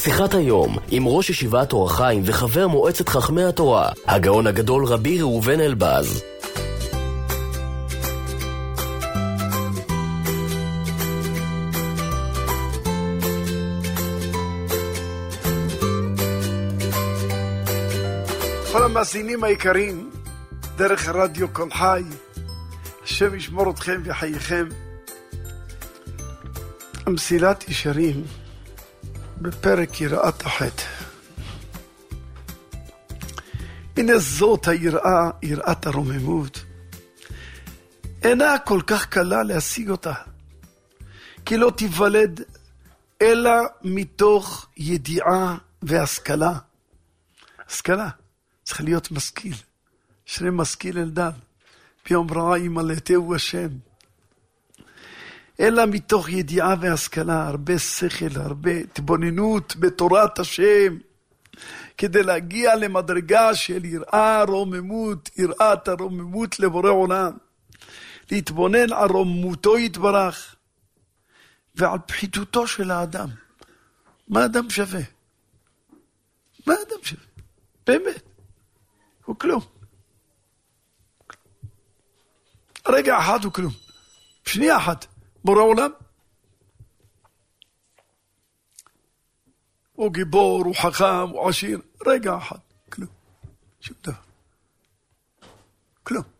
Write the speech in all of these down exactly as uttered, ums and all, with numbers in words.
שיחת היום עם ראש ישיבת אור החיים וחבר מועצת חכמי התורה, הגאון הגדול רבי ראובן אלבז. כל המאזינים היקרים, דרך הרדיו כל חי, השם ישמור אתכם וחייכם. המסילת ישרים בפרק יראת החטא. הנה זאת היראה, יראת הרוממות. אינה כל כך קלה להשיג אותה, כי לא תיוולד אלא מתוך ידיעה והשכלה. השכלה, צריך להיות משכיל. שני משכיל אלדד, ביום רעה ימלאתהו השם. אלא מתוך ידיעה והשכלה, הרבה שכל, הרבה התבוננות בתורת השם, כדי להגיע למדרגה של יראה רוממות, יראת הרוממות לבורא עולם. להתבונן על רוממותו יתברך, ועל פחיתותו של האדם. מה אדם שווה? מה אדם שווה? באמת. הוא כלום. רגע אחד הוא כלום. שנייה אחת. בורא עולם. הוא גיבור, הוא חכם, הוא עשיר. רגע אחד. כלום. שום דבר. כלום.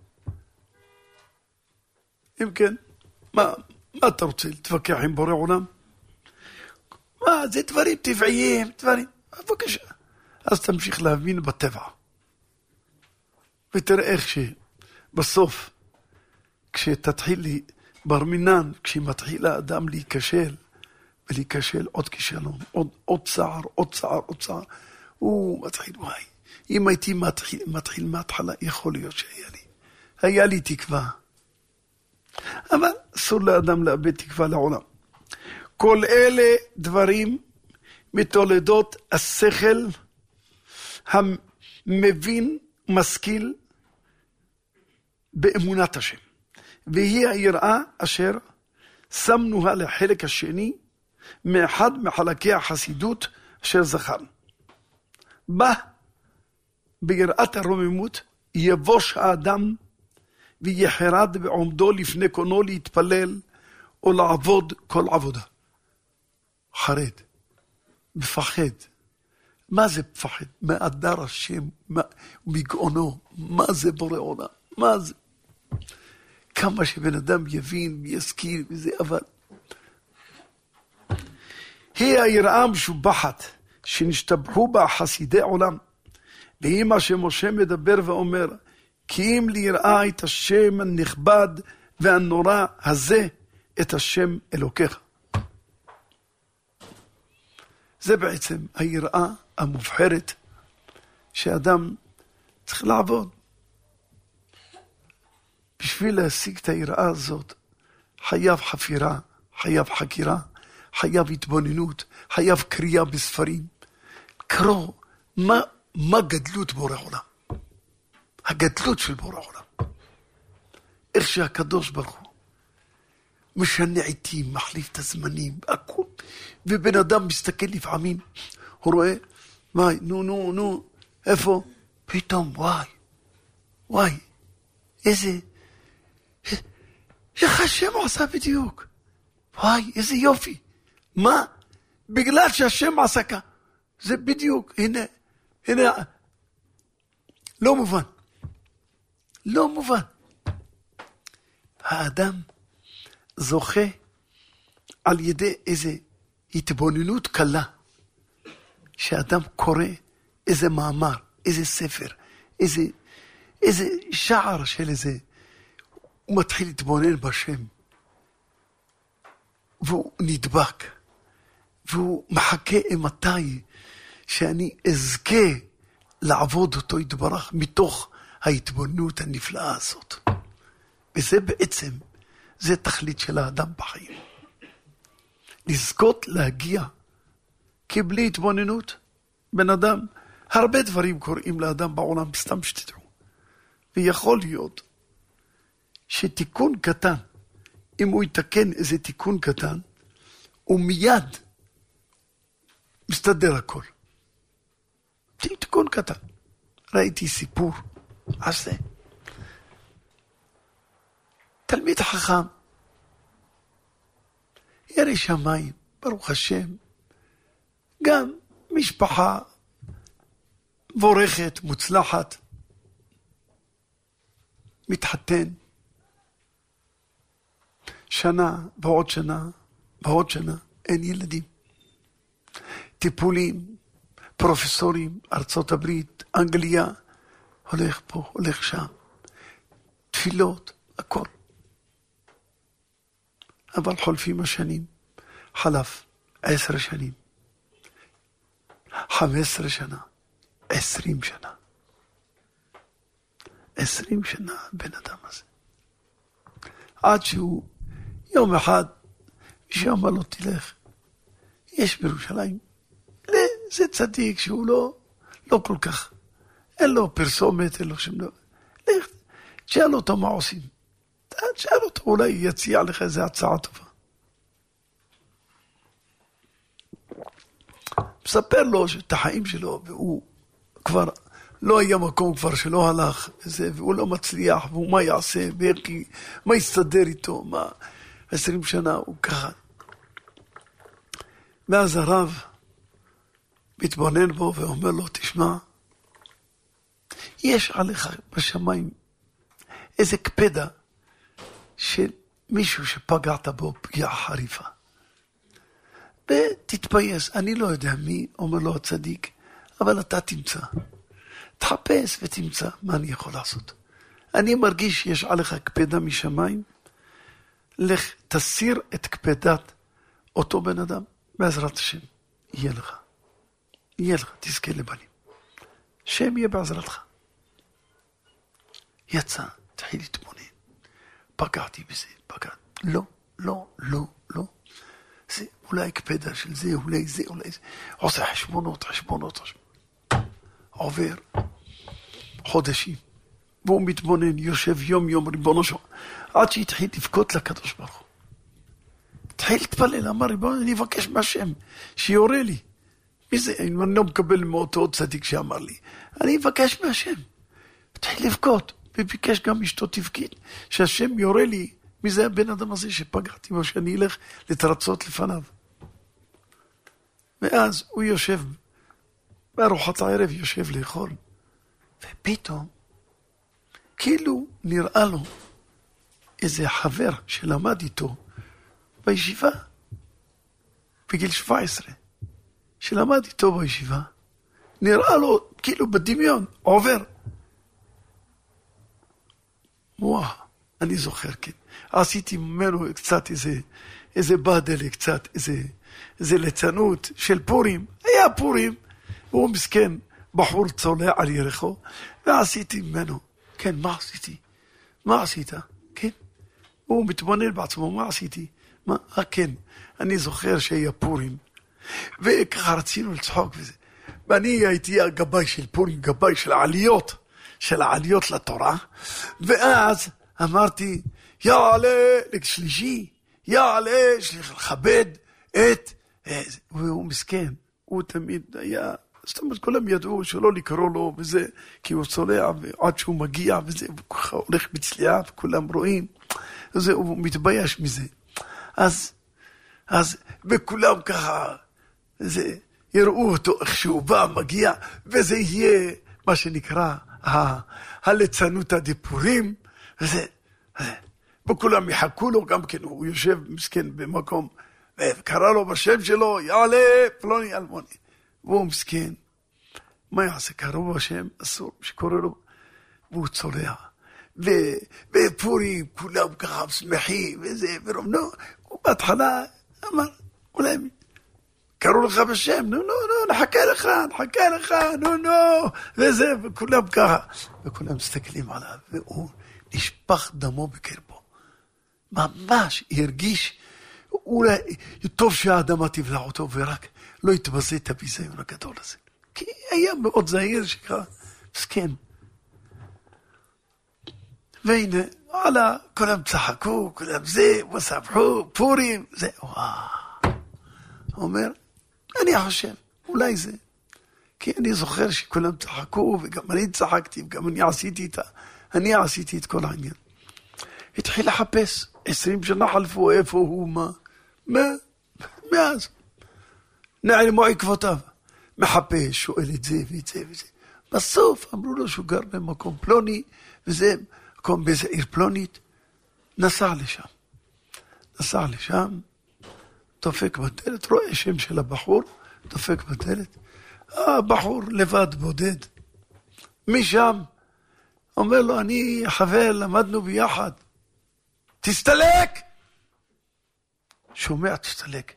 אם כן, מה, מה אתה רוצה להתווכח עם בורא עולם? מה, זה דברים טבעיים, דברים. בבקשה. אז תמשיך להבין בטבע. ותראה איך שבסוף, כשתתחיל לי בר מינן, כשמתחיל האדם להיכשל, ולהיכשל עוד כישלון, עוד, עוד צער, עוד צער, עוד צער, הוא מתחיל, וואי, אם הייתי מתחיל, מתחיל מההתחלה, יכול להיות שהיה לי, היה לי תקווה. אבל אסור לאדם לאבד תקווה לעולם. כל אלה דברים מתולדות השכל המבין, משכיל באמונת השם. והיא היראה אשר שמנוה לחלק השני מאחד מחלקי החסידות אשר זכרנו. בה ביראת הרוממות יבוש האדם ויחרד בעומדו לפני קונו להתפלל או לעבוד כל עבודה. חרד, מפחד. מה זה פחד? מהדר השם, מגאונו. מה זה בורא עולם? מה זה? כמה שבן אדם יבין ויזכיר וזה, אבל היא היראה המשובחת שנשתבחו בה חסידי עולם, והיא מה שמשה מדבר ואומר, כי אם ליראה את השם הנכבד והנורא הזה, את השם אלוקיך. זה בעצם היראה המובחרת שאדם צריך לעבוד. בשביל להשיג את היראה הזאת, חייב חפירה, חייב חקירה, חייב התבוננות, חייב קריאה בספרים. קרוא, מה, מה גדלות בורא עולם? הגדלות של בורא עולם. איך שהקדוש ברוך הוא משנה עיתים, מחליף את הזמנים, הכל. ובן אדם מסתכל לפעמים, הוא רואה, וואי, נו, נו, נו, איפה? פתאום, וואי, וואי, איזה, איך השם עשה בדיוק? וואי, איזה יופי. מה? בגלל שהשם עשה כך. זה בדיוק, הנה, הנה, לא מובן. לא מובן. האדם זוכה על ידי איזה התבוננות קלה, שאדם קורא איזה מאמר, איזה ספר, איזה, איזה שער של איזה, הוא מתחיל להתבונן בשם, והוא נדבק, והוא מחכה אימתי שאני אזכה לעבוד אותו יתברך מתוך ההתבוננות הנפלאה הזאת. וזה בעצם, זה תכלית של האדם בחיים. לזכות להגיע, כי בלי התבוננות, בן אדם, הרבה דברים קוראים לאדם בעולם, סתם שתדעו. ויכול להיות שתיקון קטן, אם הוא יתקן איזה תיקון קטן, הוא מיד מסתדר הכל. תיקון קטן. ראיתי סיפור על זה. תלמיד חכם, ירא שמיים, ברוך השם, גם משפחה מבורכת, מוצלחת, מתחתן, שנה ועוד שנה ועוד שנה, אין ילדים. טיפולים, פרופסורים, ארצות הברית, אנגליה, הולך פה, הולך שם, תפילות, הכל. אבל חולפים השנים, חלף עשר שנים, חמש עשרה שנה, עשרים שנה. עשרים שנה בן אדם הזה. עד שהוא יום אחד, מישהו אמר לו תלך, יש בירושלים, זה צדיק שהוא לא, לא כל כך, אין לו פרסומת, אין לו שום דבר. לך, תשאל אותו מה עושים. תשאל אותו, אולי יציע לך איזו הצעה טובה. מספר לו שאת החיים שלו, והוא כבר לא היה מקום כבר שלא הלך, וזה, והוא לא מצליח, והוא מה יעשה, ואיך, מה יסתדר איתו, מה, עשרים שנה הוא ככה. ואז הרב מתבונן בו ואומר לו, תשמע, יש עליך בשמיים איזה קפדה של מישהו שפגעת בו פגיעה חריפה. ותתפייס, אני לא יודע מי, אומר לו הצדיק, אבל אתה תמצא. תחפש ותמצא מה אני יכול לעשות. אני מרגיש שיש עליך קפדה משמיים, לך תסיר את קפדת אותו בן אדם, בעזרת השם, יהיה לך. יהיה לך, תזכה לבנים. שם יהיה בעזרתך. יצא, תחיל להתמונן. פגעתי בזה, פגעתי. לא, לא, לא, לא. זה אולי קפדה של זה, אולי זה, אולי זה. עושה חשבונות, חשבונות, חשבונות. עובר חודשים. והוא מתבונן, יושב יום יום, ריבונו שלו. עד שהתחיל לבכות לקדוש ברוך הוא. התחיל להתפלל, אמר, ריבונו, אני אבקש מהשם, שיורה לי. מי זה? אני לא מקבל מאותו צדיק שאמר לי. אני אבקש מהשם. התחיל לבכות, וביקש גם אשתו תבכית, שהשם יורה לי, מי זה הבן אדם הזה שפגעתי בו, שאני אלך לתרצות לפניו. ואז הוא יושב, בארוחת הערב יושב לאכול, ופתאום, כאילו נראה לו איזה חבר שלמד איתו בישיבה, בגיל שבע עשרה. שלמד איתו בישיבה, נראה לו כאילו בדמיון, עובר. וואו, אני זוכר, כן. עשיתי ממנו קצת איזה, איזה בדל, קצת איזה, איזה ליצנות של פורים. היה פורים, והוא מסכן, בחור צולע על ירחו, ועשיתי ממנו. כן, מה עשיתי? מה עשית? כן. הוא מתבונן בעצמו, מה עשיתי? מה? אה, כן. אני זוכר שהיה פורים. וככה רצינו לצחוק וזה. ואני הייתי הגבאי של פורים, גבאי של העליות, של העליות לתורה. ואז אמרתי, יעלה לשלישי, יעלה, שליח לכבד את... והוא מסכן, הוא תמיד היה... זאת אומרת, כולם ידעו שלא לקרוא לו וזה, כי הוא צולע, ועד שהוא מגיע וזה, הוא ככה הולך בצליעה, וכולם רואים. וזה, הוא מתבייש מזה. אז, אז, וכולם ככה... זה, יראו אותו איך שהוא בא, מגיע, וזה יהיה מה שנקרא ה- הליצנות הדיפורים, וזה, וזה, וכולם יחכו לו, גם כן, הוא יושב מסכן במקום, וקרא לו בשם שלו, יעלה פלוני אלמוני, והוא מסכן, מה יעשה? קראו בשם, אסור שקורא לו, והוא צולע, ו- ופורים, כולם ככה שמחים, וזה, ורומנו, הוא בהתחלה אמר, אולי מי, קראו לך בשם, נו, נו, נו, נחכה לך, נחכה לך, נו, נו, וזה, וכולם ככה. וכולם מסתכלים עליו, והוא נשפך דמו בקרבו. ממש הרגיש, אולי טוב שהאדמה תבלע אותו, ורק לא יתבזה את הביזיון הגדול הזה. כי היה מאוד זהיר שככה, מסכן. והנה, וואלה, כולם צחקו, כולם זה, וספחו, פורים, זה, וואו. אומר, אני חושב, אולי זה. כי אני זוכר שכולם צחקו, וגם אני צחקתי, וגם אני עשיתי את, אני עשיתי את כל העניין. התחיל לחפש, עשרים שנה חלפו, איפה הוא, מה? מה? מאז. נעלמו עקבותיו. מחפש, שואל את זה ואת זה וזה. בסוף אמרו לו שהוא גר במקום פלוני, וזה מקום באיזה עיר פלונית. נסע לשם. נסע לשם, דופק בדלת, רואה שם של הבחור, דופק בדלת. הבחור לבד בודד. משם, אומר לו, אני חבר, למדנו ביחד. תסתלק! שומע, תסתלק.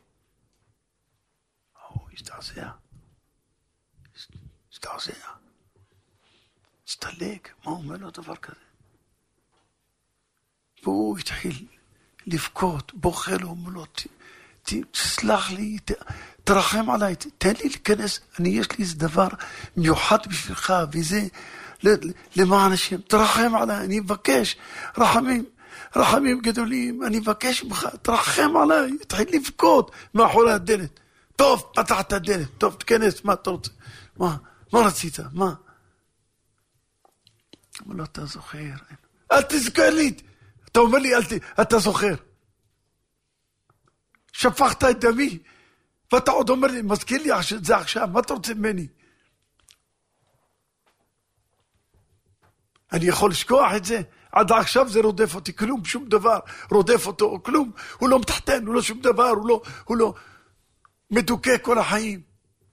הוא הסתעזע. הסתעזע. הסתלק. מה אומר לו דבר כזה? והוא התחיל לבכות, בוכה לו, אומר לו, תסלח לי, תרחם עליי, תן לי להיכנס, אני יש לי איזה דבר מיוחד בשבילך, וזה למען השם, תרחם עליי, אני מבקש, רחמים, רחמים גדולים, אני מבקש ממך, תרחם עליי, תחיל לבכות מאחורי הדלת. טוב, פתח את הדלת, טוב, תכנס, מה אתה רוצה? מה, מה רצית? מה? אבל לא, אתה זוכר, אל תזכר לי, אתה אומר לי, אל ת... אתה זוכר. שפכת את דמי, ואתה עוד אומר לי, מזכיר לי זה עכשיו, מה אתה רוצה ממני? אני יכול לשכוח את זה? עד עכשיו זה רודף אותי, כלום, שום דבר, רודף אותו, כלום, הוא לא מתחתן, הוא לא שום דבר, הוא לא, הוא לא מדוכא כל החיים.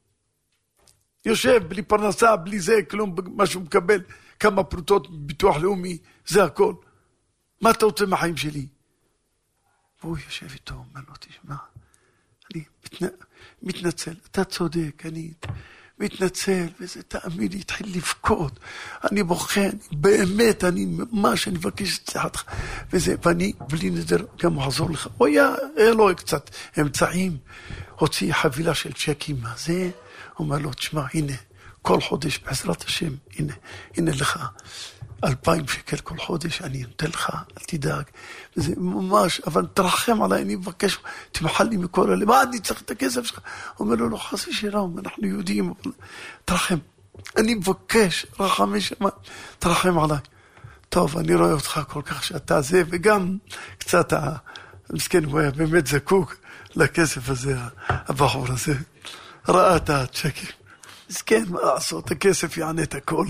יושב בלי פרנסה, בלי זה, כלום, מה שהוא מקבל, כמה פרוטות ביטוח לאומי, זה הכל. מה אתה רוצה מהחיים שלי? והוא יושב איתו, אומר לו, תשמע, אני מתנ... מתנצל, אתה צודק, אני מתנצל, וזה תאמין לי, התחיל לבכות, אני בוכה, אני, באמת, אני ממש, אני מבקש את סליחתך, וזה, ואני, בלי נדר, גם אעזור לך. הוא היה, היה לו קצת אמצעים, הוציא חבילה של צ'קים, מה זה? הוא אומר לו, תשמע, הנה, כל חודש, בעזרת השם, הנה, הנה לך, אלפיים שקל כל חודש, אני נותן לך, אל תדאג, וזה ממש, אבל תרחם עליי, אני מבקש, תמחל לי מכל אלה, מה אני צריך את הכסף שלך? הוא אומר לו, לא חסי שלום, אנחנו יהודים, אבל תרחם, אני מבקש, רחמי שמה, תרחם עליי. טוב, אני רואה אותך כל כך שאתה זה, וגם קצת המסכן, הוא היה באמת זקוק לכסף הזה, הבחור הזה, ראה את הצ'קים, מסכן, מה לעשות, הכסף יענה את הכל.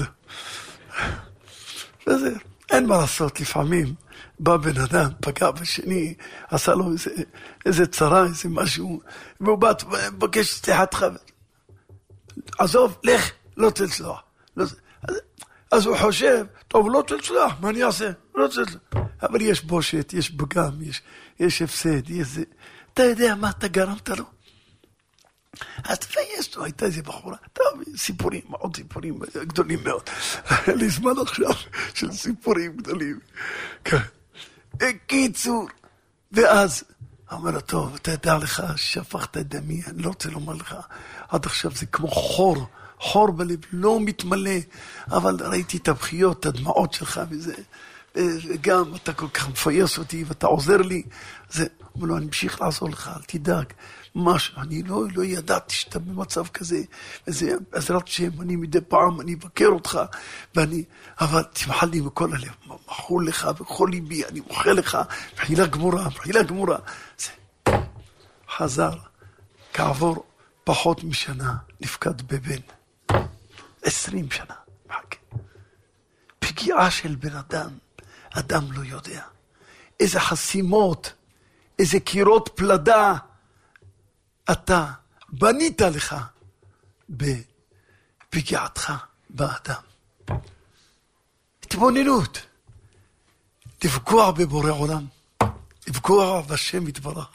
וזה, אין מה לעשות, לפעמים בא בן אדם, פגע בשני, עשה לו איזה, איזה צרה, איזה משהו, והוא בא, מבקש סליחתך, עזוב, לך, לא תצלח. לא, אז, אז הוא חושב, טוב, לא תצלח, מה אני אעשה? לא תצלח. אבל יש בושת, יש פגם, יש, יש הפסד, יש זה. אתה יודע מה אתה גרמת לו? אז תפייס לו, הייתה איזה בחורה, טוב, סיפורים, עוד סיפורים גדולים מאוד. אין לי זמן עכשיו של סיפורים גדולים. קיצור, ואז, אמר לו, טוב, אתה יודע לך, שפכת את דמי, אני לא רוצה לומר לך, עד עכשיו זה כמו חור, חור בלב, לא מתמלא, אבל ראיתי את הבחיות, את הדמעות שלך וזה, וגם אתה כל כך מפייס אותי, ואתה עוזר לי, זה, אמר לו, אני אמשיך לעזור לך, אל תדאג, משהו, אני לא, לא ידעתי שאתה במצב כזה, וזה, בעזרת השם, אני מדי פעם, אני אבקר אותך, ואני, אבל תמחל לי מכל הלב, מחול לך, בכל ליבי, אני מוחה לך, בחילה גמורה, בחילה גמורה. זה, חזר, כעבור פחות משנה, נפקד בבן, עשרים שנה, מחכה. פגיעה של בן אדם, אדם לא יודע, איזה חסימות, איזה קירות פלדה, אתה בנית לך בפגיעתך באדם. התבוננות, לפגוע בבורא עולם, לפגוע בשם יתברך.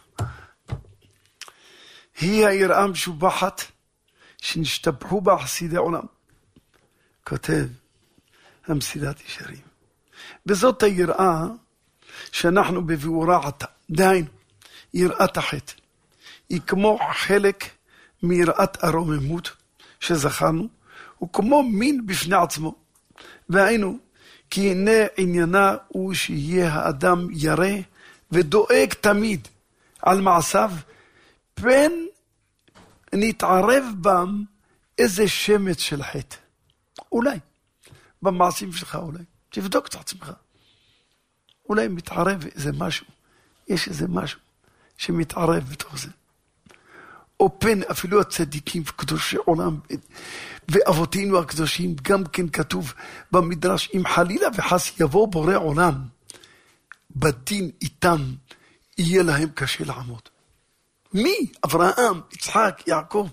היא היראה משובחת שנשתבחו בה חסידי עולם. כותב המסילת ישרים. וזאת היראה שאנחנו בביאורה עתה. דהיינו, יראת החטא. היא כמו חלק מיראת הרוממות שזכרנו, וכמו מין בפני עצמו. והיינו, כי הנה עניינה הוא שיהיה האדם ירא ודואג תמיד על מעשיו, פן נתערב בם איזה שמץ של חטא. אולי. במעשים שלך אולי. תבדוק את עצמך. אולי מתערב איזה משהו. יש איזה משהו שמתערב בתוך זה. או פן אפילו הצדיקים וקדושי עולם ואבותינו הקדושים, גם כן כתוב במדרש, אם חלילה וחס יבוא בורא עולם, בדין איתם יהיה להם קשה לעמוד. מי? אברהם, יצחק, יעקב,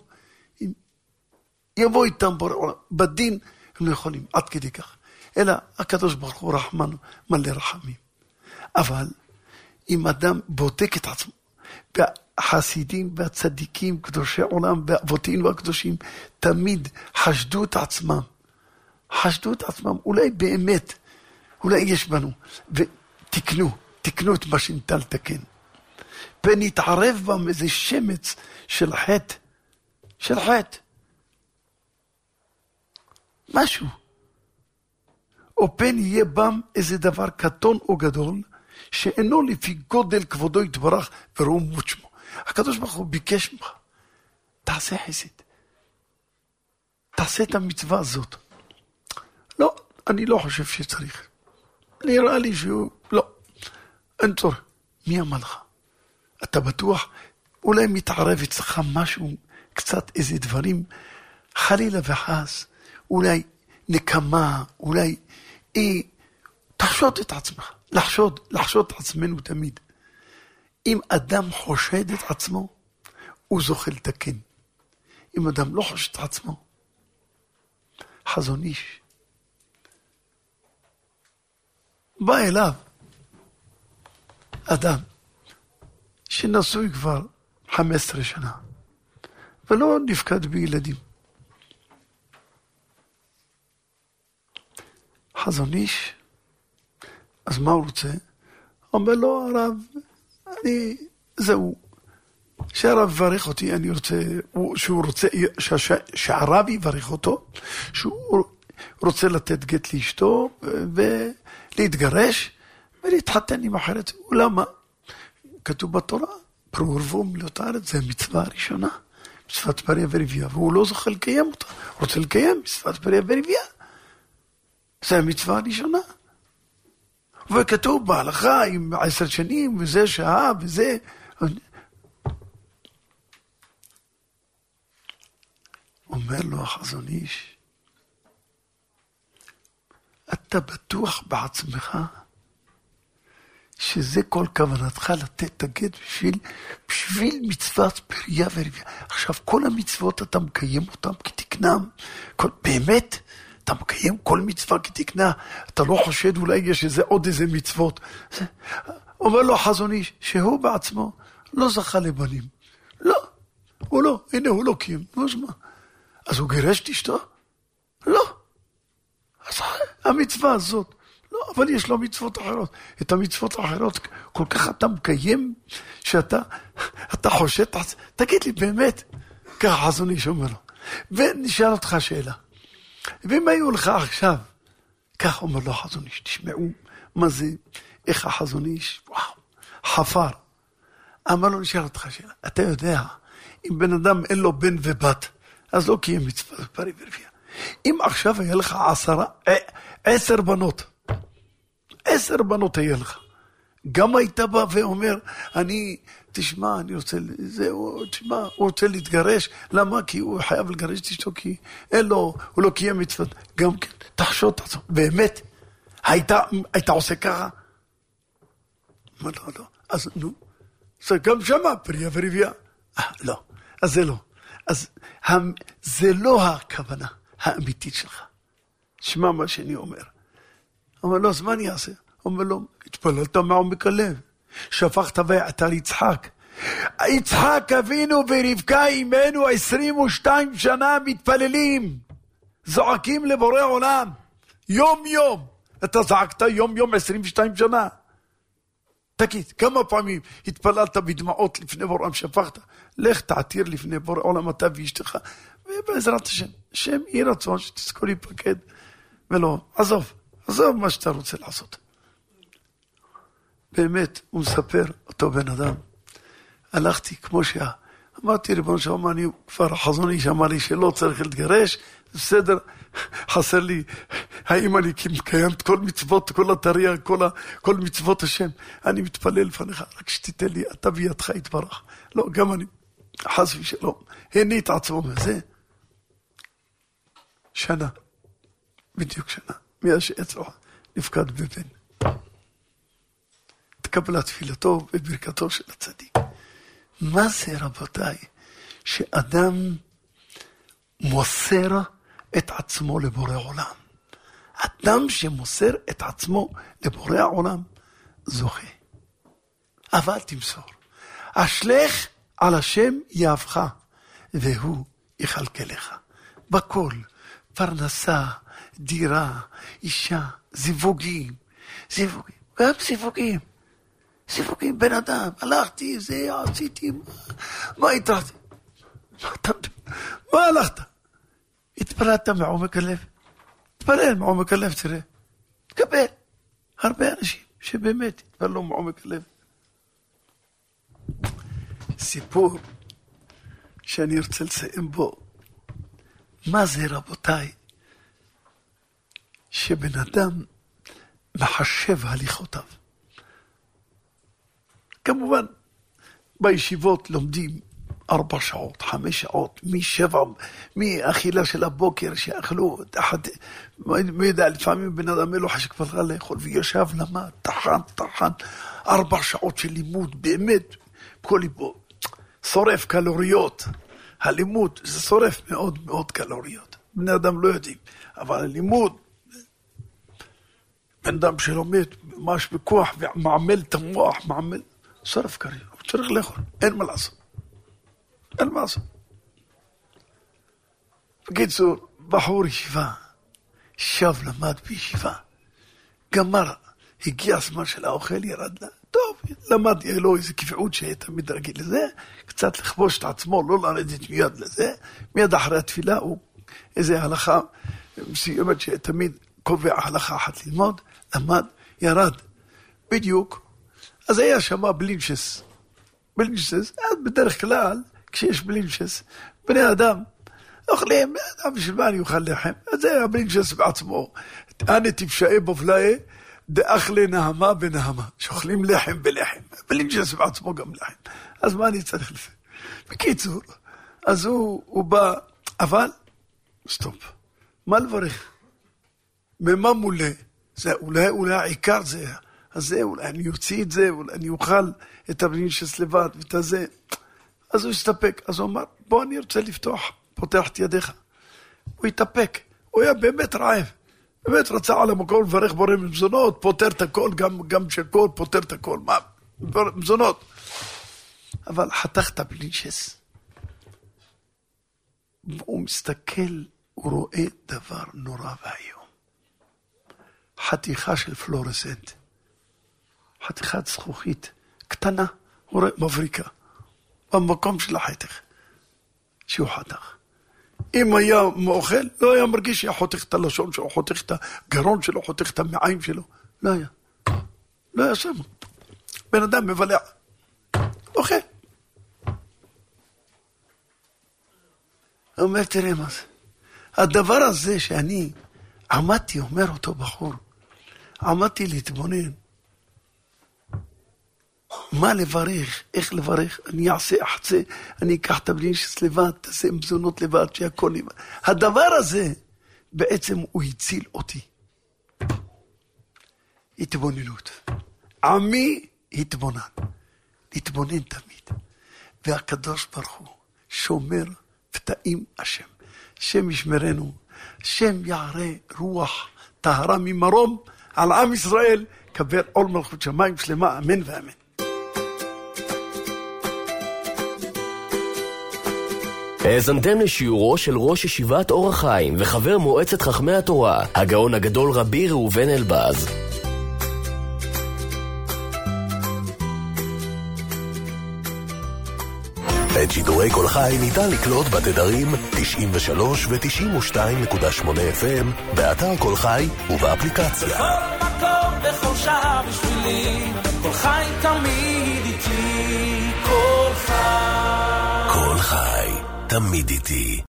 יבוא איתם בורא עולם, בדין הם לא יכולים, עד כדי כך. אלא הקדוש ברוך הוא רחמן מלא רחמים. אבל אם אדם בודק את עצמו, והחסידים והצדיקים, קדושי עולם ואבותינו הקדושים, תמיד חשדו את עצמם, חשדו את עצמם, אולי באמת, אולי יש בנו, ותקנו, תקנו את מה שניתן לתקן. ונתערב בם איזה שמץ של חטא, של חטא. משהו. או פן יהיה בם איזה דבר קטון או גדול, שאינו לפי גודל כבודו יתברך ורוממות שמו. הקדוש ברוך הוא ביקש ממך, תעשה חסד. תעשה את המצווה הזאת. לא, אני לא חושב שצריך. נראה לי שהוא, לא. אין צורך. מי אמר לך? אתה בטוח, אולי מתערב אצלך משהו, קצת איזה דברים, חלילה וחס, אולי נקמה, אולי אי, תחשוד את עצמך. לחשוד, לחשוד את עצמנו תמיד. אם אדם חושד את עצמו, הוא זוכה לתקן. אם אדם לא חושד את עצמו, חזון איש. בא אליו אדם שנשוי כבר חמש עשרה שנה, ולא נפקד בילדים. חזון איש, אז מה הוא רוצה? אומר לו הרב, אני, זהו, שהרב יברך אותי, אני רוצה, שהוא רוצה, שהרב יברך אותו, שהוא רוצה לתת גט לאשתו, ולהתגרש, ולהתחתן עם אחרת. ולמה? כתוב בתורה, פרו ורבו מלאת הארץ, זה המצווה הראשונה, מצוות פריה ורבייה, והוא לא זוכה לקיים אותה, הוא רוצה לקיים מצוות פריה ורבייה. זה המצווה הראשונה. וכתוב בהלכה עם עשר שנים, וזה שעה, וזה. אומר לו החזון איש, אתה בטוח בעצמך, שזה כל כוונתך לתת את הגט בשביל, בשביל מצוות פריה ורבייה. עכשיו, כל המצוות אתה מקיים אותם כתקנם, כל, באמת, אתה מקיים כל מצווה כתקנה, אתה לא חושד אולי יש איזה עוד איזה מצוות. זה, אומר לו חזון איש, שהוא בעצמו לא זכה לבנים. לא, הוא לא, הנה הוא לא קיים, לא זמן. אז הוא גירש את אשתו? לא. אז המצווה הזאת, לא, אבל יש לו מצוות אחרות. את המצוות האחרות כל כך אתה מקיים, שאתה אתה חושד, תגיד לי באמת, ככה חזון איש אומר לו. ונשאל אותך שאלה. ואם היו לך עכשיו, כך אומר לו חזון איש, תשמעו מה זה, איך החזון איש, וואו, חפר. אמר לו, נשאל אותך שאלה, אתה יודע, אם בן אדם אין לו בן ובת, אז לא קיים מצווה פריה ורבייה. אם עכשיו היה לך עשרה, עשר בנות, עשר בנות היה לך, גם היית בא ואומר, אני, תשמע, אני רוצה, זהו, תשמע, הוא רוצה להתגרש, למה? כי הוא חייב לגרש את אשתו, כי אין לו, הוא לא קיים מצוות, גם כן, תחשוד את עצמו, באמת, הייתה, הייתה עושה ככה? מה לא, לא, אז נו, זה גם שמה, פריה ורבייה, אה, לא, אז זה לא, אז זה לא הכוונה האמיתית שלך, שמע מה שאני אומר, אומר לו, אז מה אני אעשה? אומר לו, התפללת מעומק הלב, שפכת ויעת על יצחק. יצחק אבינו ורבקה אימנו עשרים ושתיים שנה מתפללים, זועקים לבורא עולם, יום יום. אתה זעקת יום יום עשרים ושתיים שנה. תגיד, כמה פעמים התפללת בדמעות לפני בורא עולם, שפכת? לך תעתיר לפני בורא עולם אתה ואשתך, ובעזרת השם, שם יהי רצון שתזכו להיפקד, ולא, עזוב, עזוב מה שאתה רוצה לעשות. באמת, הוא מספר, אותו בן אדם, הלכתי כמו אמרתי, ריבונו של עולם, אני כבר החזון איש אמר לי שלא צריך להתגרש, בסדר, חסר לי, האם אני מקיים את כל מצוות, כל התרי"ג, כל, כל מצוות השם, אני מתפלל לפניך, רק שתיתן לי, אתה בידך יתברך. לא, גם אני, חס ושלום, הנה את עצמו מזה. שנה, בדיוק שנה, מאז שעצרו נפקד בבן. תקבלה תפילתו וברכתו של הצדיק. מה זה רבותיי, שאדם מוסר את עצמו לבורא עולם? אדם שמוסר את עצמו לבורא העולם זוכה. אבל תמסור, אשלך על השם יאהבך והוא יכלכלך בכל, פרנסה, דירה, אישה, זיווגים, זיווגים, גם זיווגים, זיווגים, בן אדם, הלכתי, זה עשיתי, מה, מה התרחתי? מה, מה הלכת? התפללת מעומק הלב, תפלל מעומק הלב, תראה, תקבל, הרבה אנשים שבאמת התפללו מעומק הלב. סיפור שאני רוצה לסיים בו, מה זה רבותיי, שבן אדם מחשב הליכותיו. כמובן, בישיבות לומדים ארבע שעות, חמש שעות, משבע, מאכילה של הבוקר שאכלו, תחת, מי יודע, לפעמים בן אדם אלו חשק פלחה לאכול, וישב למד, תחן, תחן, ארבע שעות של לימוד, באמת, בכל ליבו, שורף קלוריות, הלימוד זה שורף מאוד מאוד קלוריות, בני אדם לא יודעים, אבל הלימוד, בן אדם שלומד, ממש בכוח, ומעמל את המוח, מעמל, שורף קלוריות, הוא צריך לאכול, אין מה לעשות. אין מה לעשות. בקיצור, בחור ישיבה, שב למד בישיבה, גמר, הגיע הזמן של האוכל, ירד לה, טוב, למד, יהיה לו איזה קביעות שתמיד רגיל לזה, קצת לכבוש את עצמו, לא לרדת מיד לזה, מיד אחרי התפילה, הוא איזה הלכה מסוימת שתמיד קובע הלכה אחת ללמוד, למד, ירד, בדיוק, אז היה שמה בלינצ'ס, בלינצ'ס, אז בדרך כלל, כשיש בלינצ'ס, בני אדם אוכלים, אדם בשביל מה אני אוכל לחם? אז זה הבלינצ'ס בעצמו. אני תפשעי בובלאי, דאכלי נהמה בנהמה, שאוכלים לחם בלחם. בלינצ'ס בעצמו גם לחם. אז מה אני צריך לזה? בקיצור, אז הוא, הוא בא, אבל, סטופ, מה לברך? ממה מולה? זה אולי, אולי העיקר זה, אז זה, אולי אני אוציא את זה, אולי אני אוכל את הבלינצ'ס לבד ואת הזה. אז הוא הסתפק, אז הוא אמר, בוא אני רוצה לפתוח, פותח את ידיך. הוא התאפק, הוא היה באמת רעב, באמת רצה על המקום לברך בורא מזונות, פותר את הכל, גם, גם שקול, פותר את הכל, מה? מזונות. אבל חתך את הבלינצ'ס, והוא מסתכל, הוא רואה דבר נורא והיום. חתיכה של פלורסנט, חתיכת זכוכית, קטנה, הוא רואה מבריקה. במקום של החתך שהוא חתך. אם היה מאוכל, לא היה מרגיש שחותך את הלשון שלו, חותך את הגרון שלו, חותך את המעיים שלו. לא היה. לא היה שם. בן אדם מבלע. אוכל. הוא אומר, תראה מה זה. הדבר הזה שאני עמדתי, אומר אותו בחור, עמדתי להתבונן, מה לברך, איך לברך, אני אעשה אחצה, אני אקח את הבלינצ'ס לבד, תעשה מזונות לבד, שהכל לבד. הדבר הזה, בעצם הוא הציל אותי. התבוננות. עמי התבונן. להתבונן תמיד. והקדוש ברוך הוא שומר פתאים השם. השם ישמרנו, השם יערה רוח טהרה ממרום על עם ישראל, קבל עול מלכות שמיים שלמה, אמן ואמן. האזנתם לשיעורו של ראש ישיבת אור החיים וחבר מועצת חכמי התורה, הגאון הגדול רבי ראובן אלבז. את שידורי כל חי ניתן לקלוט בתדרים תשעים ושלוש ו-תשעים ושתיים נקודה שמונה אף אם, באתר כל חי ובאפליקציה. בכל מקום, בכל שעה בשבילי, כל חי תמיד איתי, כל חי. כל קול חי, תמיד איתי.